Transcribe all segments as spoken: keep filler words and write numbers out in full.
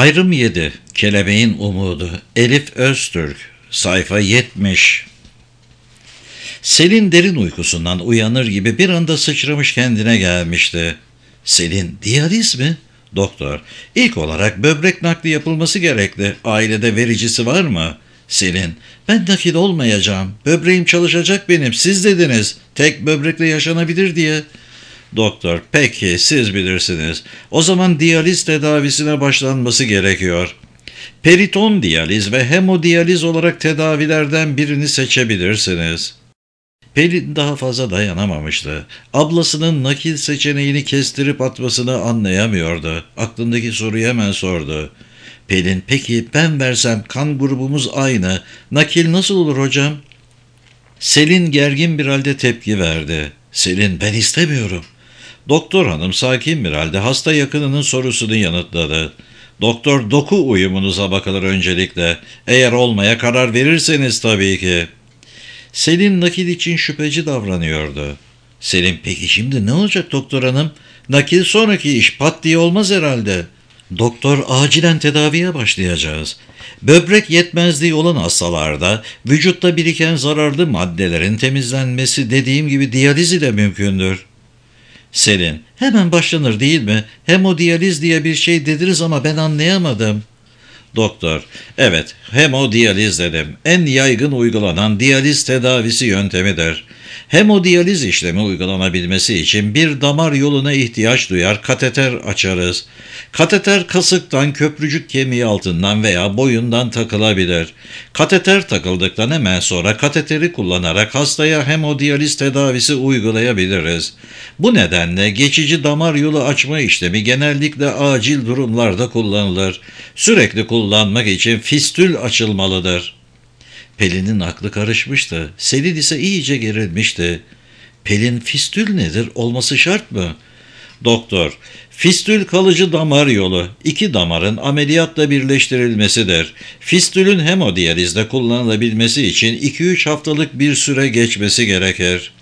Ayrım yedi. Kelebeğin Umudu. Elif Öztürk. Sayfa yetmiş. Selin derin uykusundan uyanır gibi bir anda sıçramış kendine gelmişti. Selin, diyaliz mi? Doktor, ilk olarak böbrek nakli yapılması gerekli. Ailede vericisi var mı? Selin, ben nakil olmayacağım. Böbreğim çalışacak benim. Siz dediniz. Tek böbrekle yaşanabilir diye. Doktor, peki siz bilirsiniz. O zaman diyaliz tedavisine başlanması gerekiyor. Periton diyaliz ve hemodiyaliz olarak tedavilerden birini seçebilirsiniz. Pelin daha fazla dayanamamıştı. Ablasının nakil seçeneğini kestirip atmasını anlayamıyordu. Aklındaki soruyu hemen sordu. Pelin, peki ben versem, kan grubumuz aynı. Nakil nasıl olur hocam? Selin gergin bir halde tepki verdi. Selin, ben istemiyorum. Doktor hanım sakin bir halde hasta yakınının sorusunu yanıtladı. Doktor, doku uyumunuza bakılır öncelikle. Eğer olmaya karar verirseniz tabii ki. Selin nakil için şüpheci davranıyordu. Selin, peki şimdi ne olacak doktor hanım? Nakil sonraki iş, pat diye olmaz herhalde. Doktor, acilen tedaviye başlayacağız. Böbrek yetmezliği olan hastalarda vücutta biriken zararlı maddelerin temizlenmesi dediğim gibi diyaliz ile mümkündür. Selin, hemen başlanır değil mi? Hemodiyaliz diye bir şey dediniz ama ben anlayamadım. Doktor, evet, hemodiyaliz dedim. En yaygın uygulanan diyaliz tedavisi yöntemidir. Hemodiyaliz işlemi uygulanabilmesi için bir damar yoluna ihtiyaç duyar, kateter açarız. Kateter kasıktan, köprücük kemiği altından veya boyundan takılabilir. Kateter takıldıktan hemen sonra kateteri kullanarak hastaya hemodiyaliz tedavisi uygulayabiliriz. Bu nedenle geçici damar yolu açma işlemi genellikle acil durumlarda kullanılır. Sürekli kullanmak için fistül açılmalıdır. Pelin'in aklı karışmıştı. Selin ise iyice gerilmişti. Pelin, fistül nedir? Olması şart mı? Doktor, fistül kalıcı damar yolu. İki damarın ameliyatla birleştirilmesidir. Fistülün hemodiyalizde kullanılabilmesi için iki üç haftalık bir süre geçmesi gerekir.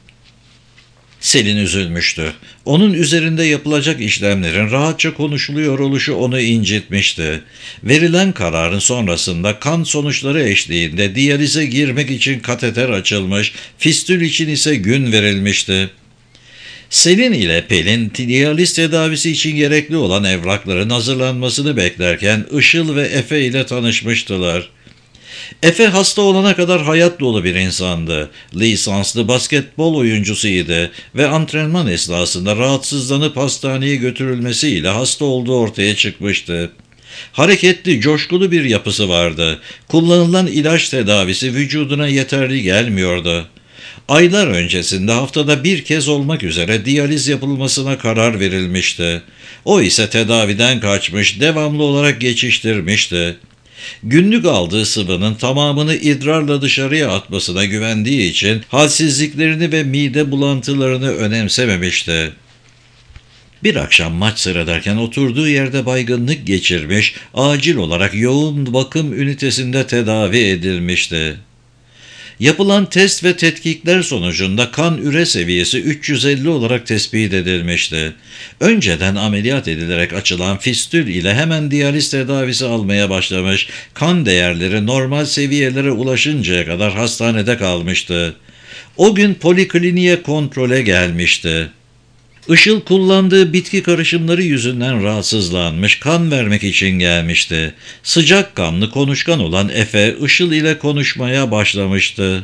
Selin üzülmüştü. Onun üzerinde yapılacak işlemlerin rahatça konuşuluyor oluşu onu incitmişti. Verilen kararın sonrasında kan sonuçları eşliğinde diyalize girmek için kateter açılmış, fistül için ise gün verilmişti. Selin ile Pelin, diyaliz tedavisi için gerekli olan evrakların hazırlanmasını beklerken Işıl ve Efe ile tanışmıştılar. Efe hasta olana kadar hayat dolu bir insandı. Lisanslı basketbol oyuncusuydu ve antrenman esnasında rahatsızlanıp hastaneye götürülmesiyle hasta olduğu ortaya çıkmıştı. Hareketli, coşkulu bir yapısı vardı. Kullanılan ilaç tedavisi vücuduna yeterli gelmiyordu. Aylar öncesinde haftada bir kez olmak üzere diyaliz yapılmasına karar verilmişti. O ise tedaviden kaçmış, devamlı olarak geçiştirmişti. Günlük aldığı sıvının tamamını idrarla dışarıya atmasına güvendiği için halsizliklerini ve mide bulantılarını önemsememişti. Bir akşam maç seyrederken oturduğu yerde baygınlık geçirmiş, acil olarak yoğun bakım ünitesinde tedavi edilmişti. Yapılan test ve tetkikler sonucunda kan üre seviyesi üç yüz elli olarak tespit edilmişti. Önceden ameliyat edilerek açılan fistül ile hemen diyaliz tedavisi almaya başlamış, kan değerleri normal seviyelere ulaşıncaya kadar hastanede kalmıştı. O gün polikliniğe kontrole gelmişti. Işıl kullandığı bitki karışımları yüzünden rahatsızlanmış, kan vermek için gelmişti. Sıcakkanlı, konuşkan olan Efe, Işıl ile konuşmaya başlamıştı.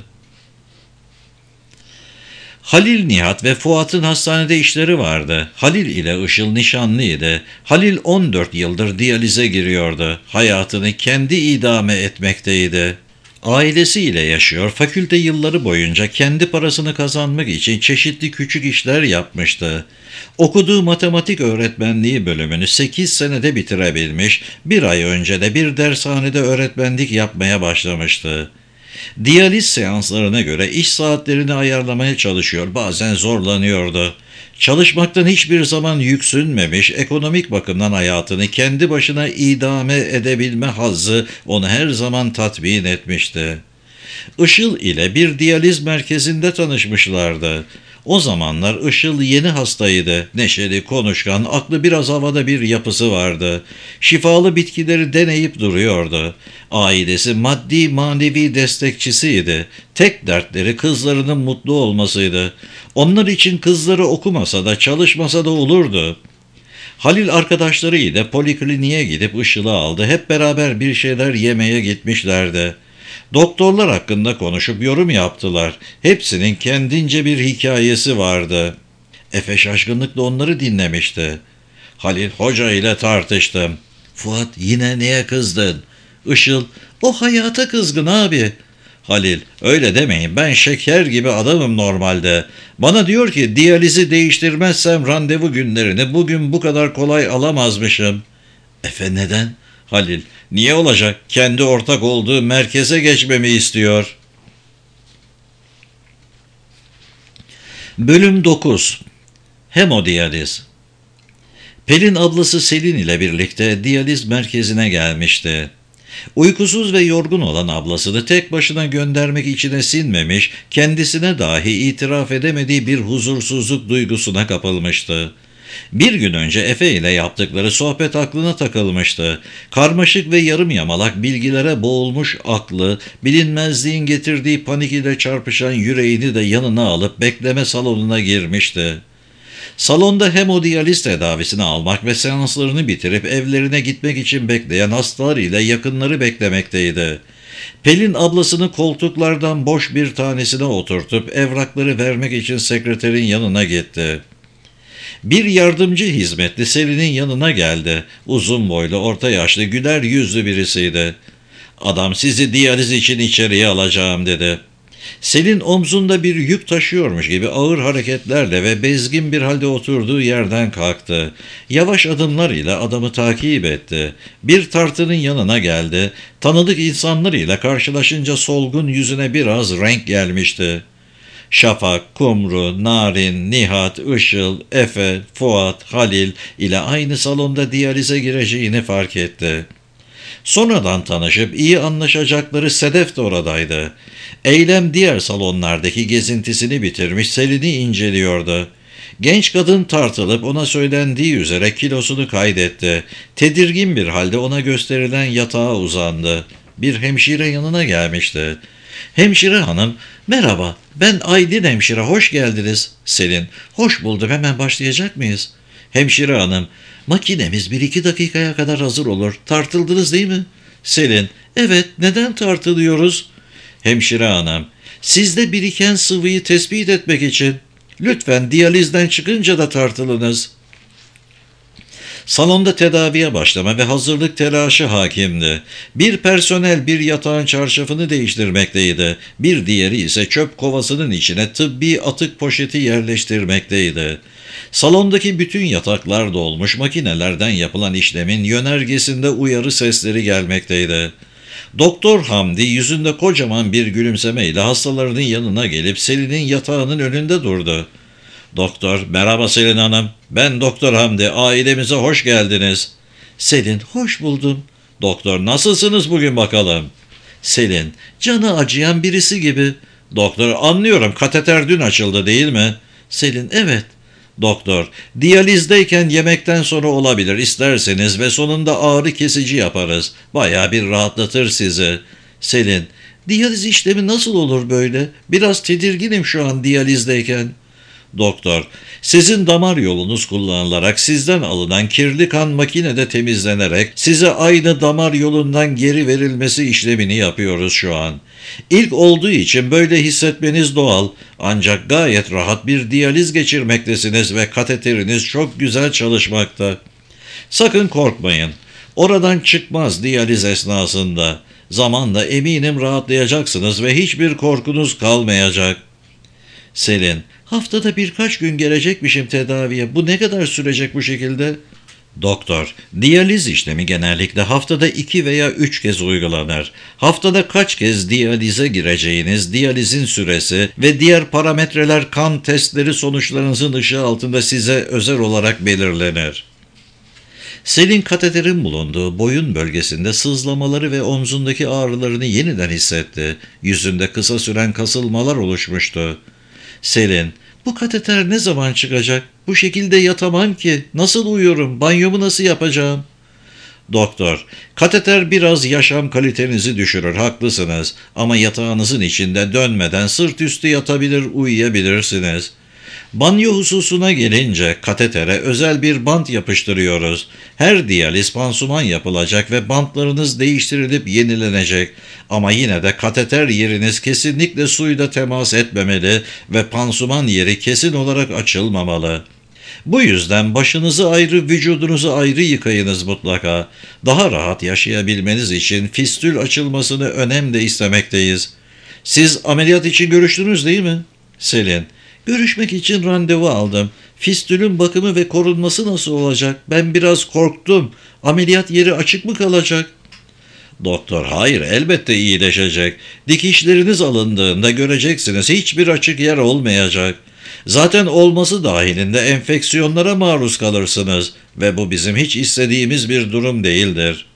Halil, Nihat ve Fuat'ın hastanede işleri vardı. Halil ile Işıl nişanlıydı. Halil on dört yıldır diyalize giriyordu. Hayatını kendi idame etmekteydi. Ailesiyle yaşıyor, fakülte yılları boyunca kendi parasını kazanmak için çeşitli küçük işler yapmıştı. Okuduğu matematik öğretmenliği bölümünü sekiz senede bitirebilmiş, bir ay önce de bir dershanede öğretmenlik yapmaya başlamıştı. Diyaliz seanslarına göre iş saatlerini ayarlamaya çalışıyor, bazen zorlanıyordu. Çalışmaktan hiçbir zaman yüksünmemiş, ekonomik bakımdan hayatını kendi başına idame edebilme hazzı onu her zaman tatmin etmişti. Işıl ile bir diyaliz merkezinde tanışmışlardı. O zamanlar Işıl yeni hastaydı. Neşeli, konuşkan, aklı biraz havada bir yapısı vardı. Şifalı bitkileri deneyip duruyordu. Ailesi maddi manevi destekçisiydi. Tek dertleri kızlarının mutlu olmasıydı. Onlar için kızları okumasa da çalışmasa da olurdu. Halil arkadaşlarıyla polikliniğe gidip Işıl'ı aldı. Hep beraber bir şeyler yemeye gitmişlerdi. Doktorlar hakkında konuşup yorum yaptılar. Hepsinin kendince bir hikayesi vardı. Efe şaşkınlıkla onları dinlemişti. Halil, hoca ile tartıştım. Fuat, yine niye kızdın? Işıl, o hayata kızgın abi. Halil, öyle demeyin, ben şeker gibi adamım normalde. Bana diyor ki diyalizi değiştirmezsem randevu günlerini bugün bu kadar kolay alamazmışım. Efe, neden? Halil, niye olacak? Kendi ortak olduğu merkeze geçmemi istiyor. Bölüm dokuz. Hemodiyaliz. Pelin ablası Selin ile birlikte diyaliz merkezine gelmişti. Uykusuz ve yorgun olan ablasını tek başına göndermek içine sinmemiş, kendisine dahi itiraf edemediği bir huzursuzluk duygusuna kapılmıştı. Bir gün önce Efe ile yaptıkları sohbet aklına takılmıştı. Karmaşık ve yarım yamalak bilgilere boğulmuş aklı, bilinmezliğin getirdiği panik ile çarpışan yüreğini de yanına alıp bekleme salonuna girmişti. Salonda hemodiyaliz tedavisini almak ve seanslarını bitirip evlerine gitmek için bekleyen hastalar ile yakınları beklemekteydi. Pelin ablasını koltuklardan boş bir tanesine oturtup evrakları vermek için sekreterin yanına gitti. Bir yardımcı hizmetli Selin'in yanına geldi. Uzun boylu, orta yaşlı, güler yüzlü birisiydi. "Adam sizi diyaliz için içeriye alacağım," dedi. Selin omzunda bir yük taşıyormuş gibi ağır hareketlerle ve bezgin bir halde oturduğu yerden kalktı. Yavaş adımlarıyla adamı takip etti. Bir tartının yanına geldi. Tanıdık insanlarıyla karşılaşınca solgun yüzüne biraz renk gelmişti. Şafak, Kumru, Narin, Nihat, Işıl, Efe, Fuat, Halil ile aynı salonda diyalize gireceğini fark etti. Sonradan tanışıp iyi anlaşacakları Sedef de oradaydı. Eylem diğer salonlardaki gezintisini bitirmiş Selin'i inceliyordu. Genç kadın tartılıp ona söylendiği üzere kilosunu kaydetti. Tedirgin bir halde ona gösterilen yatağa uzandı. Bir hemşire yanına gelmişti. "Hemşire hanım, merhaba, ben Aydin hemşire, hoş geldiniz." Selin, "Hoş buldum, hemen başlayacak mıyız?" Hemşire hanım, "Makinemiz bir iki dakikaya kadar hazır olur. Tartıldınız değil mi?" Selin, "Evet, neden tartılıyoruz?" Hemşire hanım, "Sizde biriken sıvıyı tespit etmek için. Lütfen diyalizden çıkınca da tartılınız." Salonda tedaviye başlama ve hazırlık telaşı hakimdi. Bir personel bir yatağın çarşafını değiştirmekteydi. Bir diğeri ise çöp kovasının içine tıbbi atık poşeti yerleştirmekteydi. Salondaki bütün yataklar dolmuş, makinelerden yapılan işlemin yönergesinde uyarı sesleri gelmekteydi. Doktor Hamdi yüzünde kocaman bir gülümsemeyle hastalarının yanına gelip Selin'in yatağının önünde durdu. "Doktor, merhaba Selin Hanım. Ben Doktor Hamdi. Ailemize hoş geldiniz." Selin, "Hoş buldum." "Doktor, nasılsınız bugün bakalım?" Selin, "Canı acıyan birisi gibi." "Doktor, anlıyorum. Kateter dün açıldı değil mi?" Selin, "Evet." "Doktor, diyalizdeyken yemekten sonra olabilir isterseniz ve sonunda ağrı kesici yaparız. Bayağı bir rahatlatır sizi." Selin, "Diyaliz işlemi nasıl olur böyle? Biraz tedirginim şu an diyalizdeyken." Doktor, "Sizin damar yolunuz kullanılarak sizden alınan kirli kan makinede temizlenerek size aynı damar yolundan geri verilmesi işlemini yapıyoruz şu an. İlk olduğu için böyle hissetmeniz doğal, ancak gayet rahat bir diyaliz geçirmektesiniz ve kateteriniz çok güzel çalışmakta. Sakın korkmayın. Oradan çıkmaz diyaliz esnasında. Zamanla eminim rahatlayacaksınız ve hiçbir korkunuz kalmayacak." Selin, "Haftada birkaç gün gelecekmişim tedaviye. Bu ne kadar sürecek bu şekilde?" Doktor, "Diyaliz işlemi genellikle haftada iki veya üç kez uygulanır. Haftada kaç kez diyalize gireceğiniz, diyalizin süresi ve diğer parametreler kan testleri sonuçlarınızın ışığı altında size özel olarak belirlenir." Selin kateterin bulunduğu boyun bölgesinde sızlamaları ve omzundaki ağrılarını yeniden hissetti. Yüzünde kısa süren kasılmalar oluşmuştu. Selin, Bu kateter ne zaman çıkacak? Bu şekilde yatamam ki. Nasıl uyuyorum? Banyomu nasıl yapacağım? Doktor, kateter biraz yaşam kalitenizi düşürür, haklısınız. Ama yatağınızın içinde dönmeden sırt üstü yatabilir, uyuyabilirsiniz. Banyo hususuna gelince katetere özel bir bant yapıştırıyoruz. Her diyaliz pansuman yapılacak ve bantlarınız değiştirilip yenilenecek. Ama yine de kateter yeriniz kesinlikle suyla temas etmemeli ve pansuman yeri kesin olarak açılmamalı. Bu yüzden başınızı ayrı, vücudunuzu ayrı yıkayınız mutlaka. Daha rahat yaşayabilmeniz için fistül açılmasını önemli istemekteyiz. Siz ameliyat için görüştünüz değil mi? Selin, görüşmek için randevu aldım. Fistülün bakımı ve korunması nasıl olacak? Ben biraz korktum. Ameliyat yeri açık mı kalacak? Doktor, hayır, elbette iyileşecek. Dikişleriniz alındığında göreceksiniz, hiçbir açık yer olmayacak. Zaten olması dahilinde enfeksiyonlara maruz kalırsınız ve bu bizim hiç istediğimiz bir durum değildir.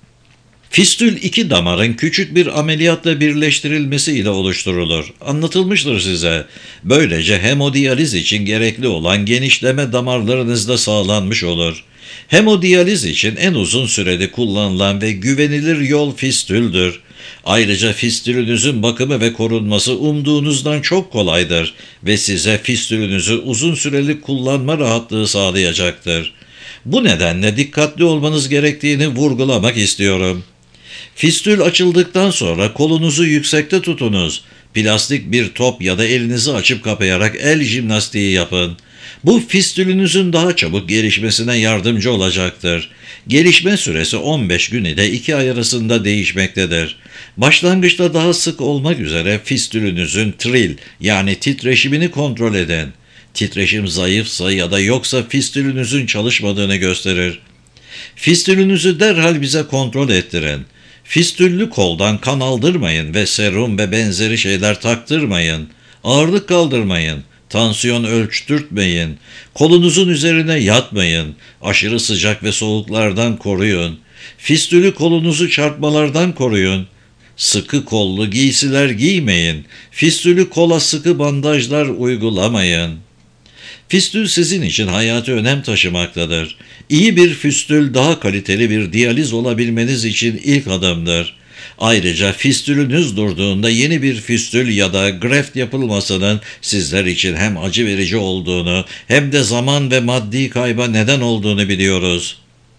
Fistül iki damarın küçük bir ameliyatla birleştirilmesi ile oluşturulur. Anlatılmıştır size. Böylece hemodiyaliz için gerekli olan genişleme damarlarınızda sağlanmış olur. Hemodiyaliz için en uzun sürede kullanılan ve güvenilir yol fistüldür. Ayrıca fistülünüzün bakımı ve korunması umduğunuzdan çok kolaydır ve size fistülünüzü uzun süreli kullanma rahatlığı sağlayacaktır. Bu nedenle dikkatli olmanız gerektiğini vurgulamak istiyorum. Fistül açıldıktan sonra kolunuzu yüksekte tutunuz. Plastik bir top ya da elinizi açıp kapayarak el jimnastiği yapın. Bu fistülünüzün daha çabuk gelişmesine yardımcı olacaktır. Gelişme süresi on beş gün ile iki ay arasında değişmektedir. Başlangıçta daha sık olmak üzere fistülünüzün tril yani titreşimini kontrol edin. Titreşim zayıfsa ya da yoksa fistülünüzün çalışmadığını gösterir. Fistülünüzü derhal bize kontrol ettirin. Fistüllü koldan kan aldırmayın ve serum ve benzeri şeyler taktırmayın. Ağırlık kaldırmayın. Tansiyon ölçtürtmeyin. Kolunuzun üzerine yatmayın. Aşırı sıcak ve soğuklardan koruyun. Fistülü kolunuzu çarpmalardan koruyun. Sıkı kollu giysiler giymeyin. Fistülü kola sıkı bandajlar uygulamayın. Fistül sizin için hayati önem taşımaktadır. İyi bir fistül daha kaliteli bir diyaliz olabilmeniz için ilk adımdır. Ayrıca fistülünüz durduğunda yeni bir fistül ya da greft yapılmasının sizler için hem acı verici olduğunu hem de zaman ve maddi kayba neden olduğunu biliyoruz.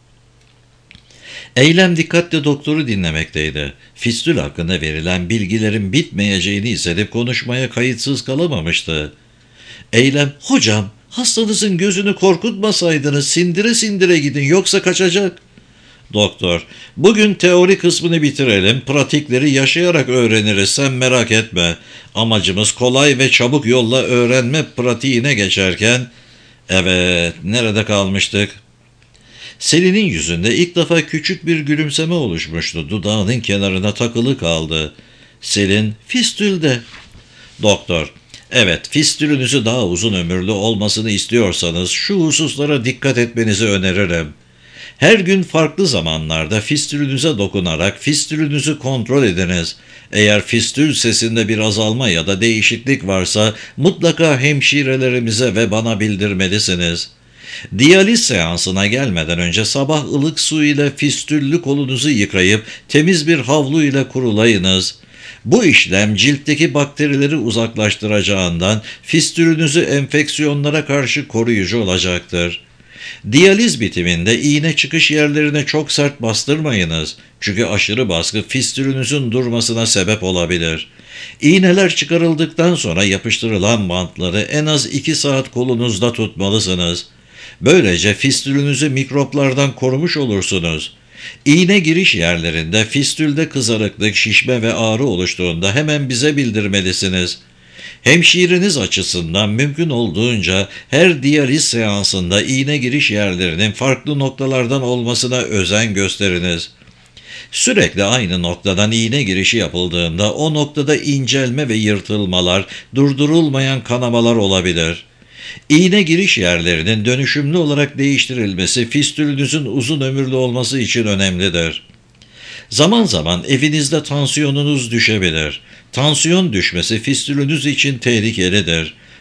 Eylem dikkatle doktoru dinlemekteydi. Fistül hakkında verilen bilgilerin bitmeyeceğini hissedip konuşmaya kayıtsız kalamamıştı. Eylem, hocam hastanızın gözünü korkutmasaydınız sindire sindire gidin yoksa kaçacak. Doktor, bugün teori kısmını bitirelim, pratikleri yaşayarak öğreniriz, sen merak etme. Amacımız kolay ve çabuk yolla öğrenme pratiğine geçerken, evet, nerede kalmıştık? Selin'in yüzünde ilk defa küçük bir gülümseme oluşmuştu, dudağının kenarına takılı kaldı. Selin, fistülde. Doktor, evet, fistülünüzü daha uzun ömürlü olmasını istiyorsanız şu hususlara dikkat etmenizi öneririm. Her gün farklı zamanlarda fistülünüze dokunarak fistülünüzü kontrol ediniz. Eğer fistül sesinde bir azalma ya da değişiklik varsa mutlaka hemşirelerimize ve bana bildirmelisiniz. Diyaliz seansına gelmeden önce sabah ılık su ile fistüllü kolunuzu yıkayıp temiz bir havlu ile kurulayınız. Bu işlem ciltteki bakterileri uzaklaştıracağından fistülünüzü enfeksiyonlara karşı koruyucu olacaktır. Diyaliz bitiminde iğne çıkış yerlerine çok sert bastırmayınız. Çünkü aşırı baskı fistülünüzün durmasına sebep olabilir. İğneler çıkarıldıktan sonra yapıştırılan bantları en az iki saat kolunuzda tutmalısınız. Böylece fistülünüzü mikroplardan korumuş olursunuz. İğne giriş yerlerinde fistülde kızarıklık, şişme ve ağrı oluştuğunda hemen bize bildirmelisiniz. Hemşireniz açısından mümkün olduğunca her diyaliz seansında iğne giriş yerlerinin farklı noktalardan olmasına özen gösteriniz. Sürekli aynı noktadan iğne girişi yapıldığında o noktada incelme ve yırtılmalar, durdurulmayan kanamalar olabilir. İğne giriş yerlerinin dönüşümlü olarak değiştirilmesi fistülünüzün uzun ömürlü olması için önemlidir. Zaman zaman evinizde tansiyonunuz düşebilir. Tansiyon düşmesi fistülünüz için tehlikelidir.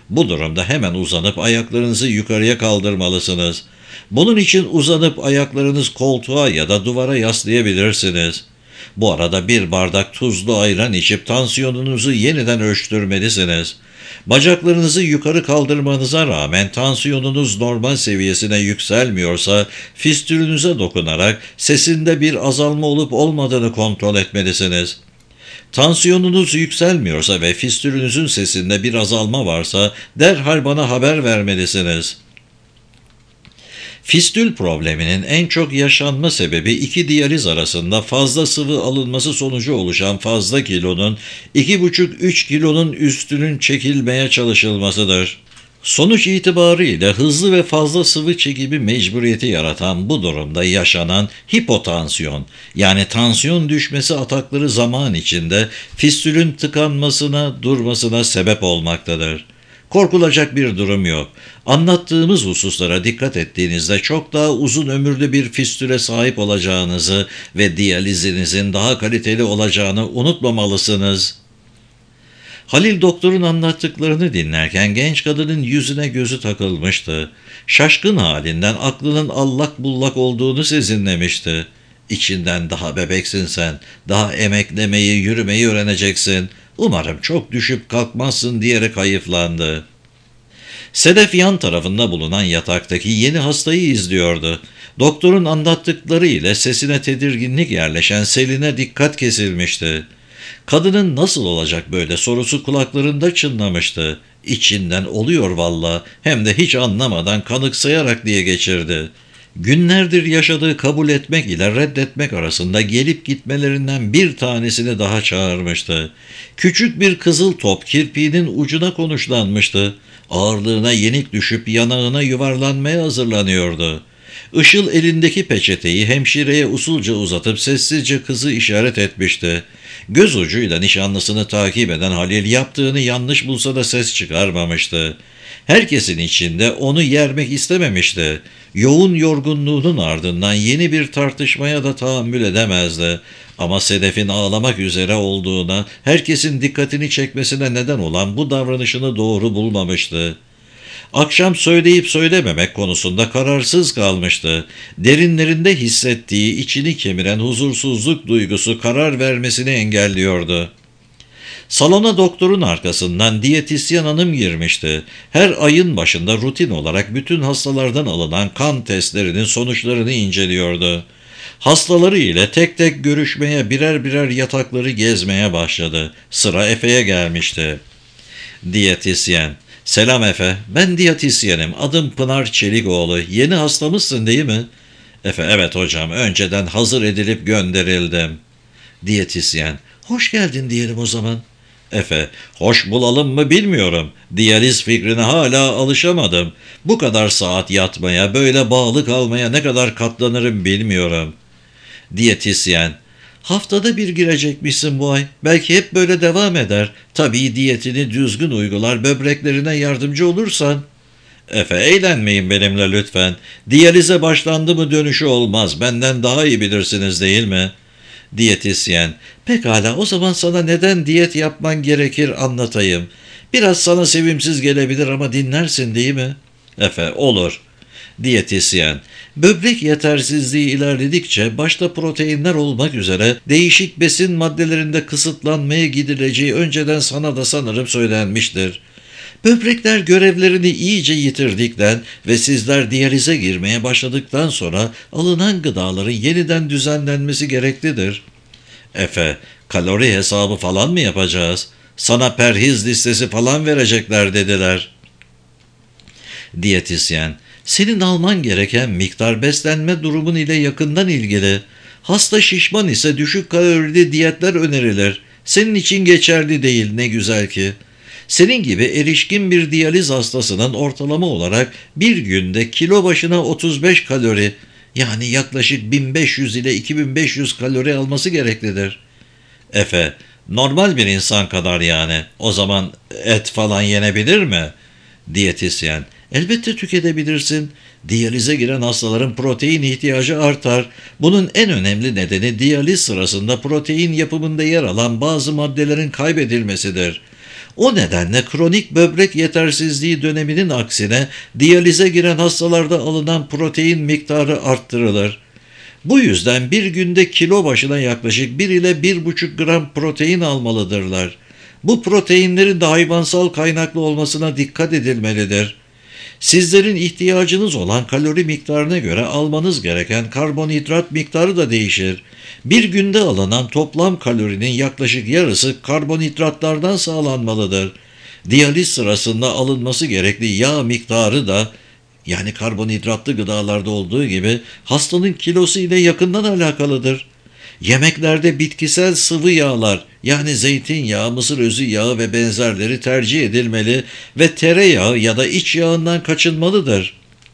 Bu durumda hemen uzanıp ayaklarınızı yukarıya kaldırmalısınız. Bunun için uzanıp ayaklarınız koltuğa ya da duvara yaslayabilirsiniz. Bu arada bir bardak tuzlu ayran içip tansiyonunuzu yeniden ölçtürmelisiniz. Bacaklarınızı yukarı kaldırmanıza rağmen tansiyonunuz normal seviyesine yükselmiyorsa fistülünüze dokunarak sesinde bir azalma olup olmadığını kontrol etmelisiniz. Tansiyonunuz yükselmiyorsa ve fistülünüzün sesinde bir azalma varsa derhal bana haber vermelisiniz. Fistül probleminin en çok yaşanma sebebi iki diyaliz arasında fazla sıvı alınması sonucu oluşan fazla kilonun iki buçuk üç kilonun üstünün çekilmeye çalışılmasıdır. Sonuç itibarıyla hızlı ve fazla sıvı çekimi mecburiyeti yaratan bu durumda yaşanan hipotansiyon, yani tansiyon düşmesi atakları zaman içinde fistülün tıkanmasına, durmasına sebep olmaktadır. Korkulacak bir durum yok. Anlattığımız hususlara dikkat ettiğinizde çok daha uzun ömürlü bir fistüle sahip olacağınızı ve diyalizinizin daha kaliteli olacağını unutmamalısınız. Halil doktorun anlattıklarını dinlerken genç kadının yüzüne gözü takılmıştı. Şaşkın halinden aklının allak bullak olduğunu sezinlemişti. İçinden daha bebeksin sen, daha emeklemeyi, yürümeyi öğreneceksin. Umarım çok düşüp kalkmazsın diyerek hayıflandı. Sedef yan tarafında bulunan yataktaki yeni hastayı izliyordu. Doktorun anlattıkları ile sesine tedirginlik yerleşen Selin'e dikkat kesilmişti. Kadının nasıl olacak böyle sorusu kulaklarında çınlamıştı. İçinden oluyor valla, hem de hiç anlamadan kanıksayarak diye geçirdi. Günlerdir yaşadığı kabul etmek ile reddetmek arasında gelip gitmelerinden bir tanesini daha çağırmıştı. Küçük bir kızıl top kirpiğinin ucuna konuşlanmıştı. Ağırlığına yenik düşüp yanağına yuvarlanmaya hazırlanıyordu. Işıl elindeki peçeteyi hemşireye usulca uzatıp sessizce kızı işaret etmişti. Göz ucuyla nişanlısını takip eden Halil yaptığını yanlış bulsa da ses çıkarmamıştı. Herkesin içinde onu yermek istememişti. Yoğun yorgunluğunun ardından yeni bir tartışmaya da tahammül edemezdi. Ama Sedef'in ağlamak üzere olduğuna, herkesin dikkatini çekmesine neden olan bu davranışını doğru bulmamıştı. Akşam söyleyip söylememek konusunda kararsız kalmıştı. Derinlerinde hissettiği, içini kemiren huzursuzluk duygusu karar vermesini engelliyordu. Salona doktorun arkasından diyetisyen hanım girmişti. Her ayın başında rutin olarak bütün hastalardan alınan kan testlerinin sonuçlarını inceliyordu. Hastaları ile tek tek görüşmeye, birer birer yatakları gezmeye başladı. Sıra Efe'ye gelmişti. Diyetisyen: "Selam Efe, ben diyetisyenim. Adım Pınar Çelikoğlu. Yeni hastamızsın değil mi?" Efe: "Evet hocam, önceden hazır edilip gönderildim." Diyetisyen: "Hoş geldin diyelim o zaman." Efe: "Hoş bulalım mı bilmiyorum. Diyaliz fikrine hala alışamadım. Bu kadar saat yatmaya, böyle bağlı kalmaya ne kadar katlanırım bilmiyorum." Diyetisyen: "Haftada bir girecekmişsin bu ay. Belki hep böyle devam eder. Tabii diyetini düzgün uygular, böbreklerine yardımcı olursan." Efe: "Eğlenmeyin benimle lütfen. Diyalize başlandı mı dönüşü olmaz. Benden daha iyi bilirsiniz değil mi?" Diyetisyen: "Pekala, o zaman sana neden diyet yapman gerekir anlatayım. Biraz sana sevimsiz gelebilir ama dinlersin değil mi?" Efe: "Olur." Diyetisyen: "Böbrek yetersizliği ilerledikçe başta proteinler olmak üzere değişik besin maddelerinde kısıtlanmaya gidileceği önceden sana da sanırım söylenmiştir. Böbrekler görevlerini iyice yitirdikten ve sizler diyalize girmeye başladıktan sonra alınan gıdaların yeniden düzenlenmesi gereklidir." Efe: "Kalori hesabı falan mı yapacağız? Sana perhiz listesi falan verecekler dediler." Diyetisyen: "Senin alman gereken miktar beslenme durumun ile yakından ilgili. Hasta şişman ise düşük kalorili diyetler önerilir. Senin için geçerli değil, ne güzel ki. Senin gibi erişkin bir diyaliz hastasının ortalama olarak bir günde kilo başına otuz beş kalori, yani yaklaşık bin beş yüz ile iki bin beş yüz kalori alması gereklidir." Efe: "Normal bir insan kadar yani. O zaman et falan yenebilir mi?" Diyetisyen: "Elbette tüketebilirsin. Diyalize giren hastaların protein ihtiyacı artar. Bunun en önemli nedeni diyaliz sırasında protein yapımında yer alan bazı maddelerin kaybedilmesidir. O nedenle kronik böbrek yetersizliği döneminin aksine diyalize giren hastalarda alınan protein miktarı arttırılır. Bu yüzden bir günde kilo başına yaklaşık bir ile bir buçuk gram protein almalıdırlar. Bu proteinlerin de hayvansal kaynaklı olmasına dikkat edilmelidir. Sizlerin ihtiyacınız olan kalori miktarına göre almanız gereken karbonhidrat miktarı da değişir. Bir günde alınan toplam kalorinin yaklaşık yarısı karbonhidratlardan sağlanmalıdır. Diyaliz sırasında alınması gerekli yağ miktarı da, yani karbonhidratlı gıdalarda olduğu gibi, hastanın kilosu ile yakından alakalıdır. Yemeklerde bitkisel sıvı yağlar, yani zeytinyağı, mısır özü yağı ve benzerleri tercih edilmeli ve tereyağı ya da iç yağından kaçınmalıdır.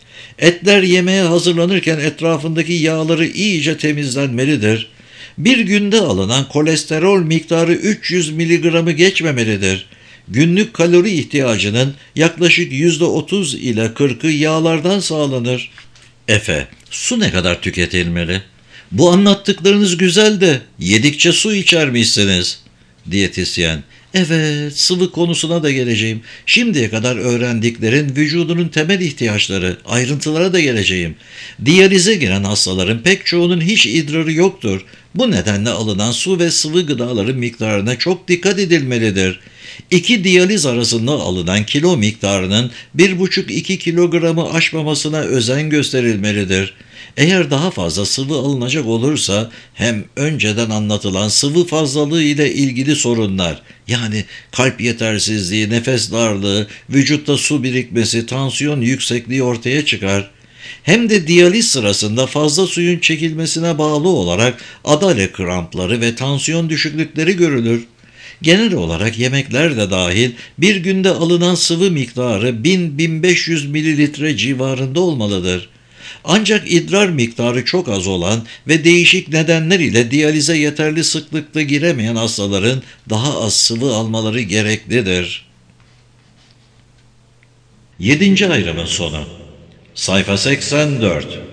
Etler yemeğe hazırlanırken etrafındaki yağları iyice temizlenmelidir. Bir günde alınan kolesterol miktarı üç yüz miligramı geçmemelidir. Günlük kalori ihtiyacının yaklaşık yüzde otuz ile kırkı yağlardan sağlanır. Efe, su ne kadar tüketilmeli? Bu anlattıklarınız güzel de yedikçe su içermişsiniz. Diyetisyen, evet, sıvı konusuna da geleceğim. Şimdiye kadar öğrendiklerin vücudunun temel ihtiyaçları, ayrıntılara da geleceğim. Diyalize giren hastaların pek çoğunun hiç idrarı yoktur. Bu nedenle alınan su ve sıvı gıdaların miktarına çok dikkat edilmelidir. İki diyaliz arasında alınan kilo miktarının bir buçuk iki kilogramı aşmamasına özen gösterilmelidir. Eğer daha fazla sıvı alınacak olursa hem önceden anlatılan sıvı fazlalığı ile ilgili sorunlar, yani kalp yetersizliği, nefes darlığı, vücutta su birikmesi, tansiyon yüksekliği ortaya çıkar. Hem de diyaliz sırasında fazla suyun çekilmesine bağlı olarak adale krampları ve tansiyon düşüklükleri görülür. Genel olarak yemekler de dahil bir günde alınan sıvı miktarı bin bin beş yüz mililitre civarında olmalıdır. Ancak idrar miktarı çok az olan ve değişik nedenler ile diyalize yeterli sıklıkta giremeyen hastaların daha az sıvı almaları gereklidir. Yedinci ayrımın sonu. Sayfa seksen dört.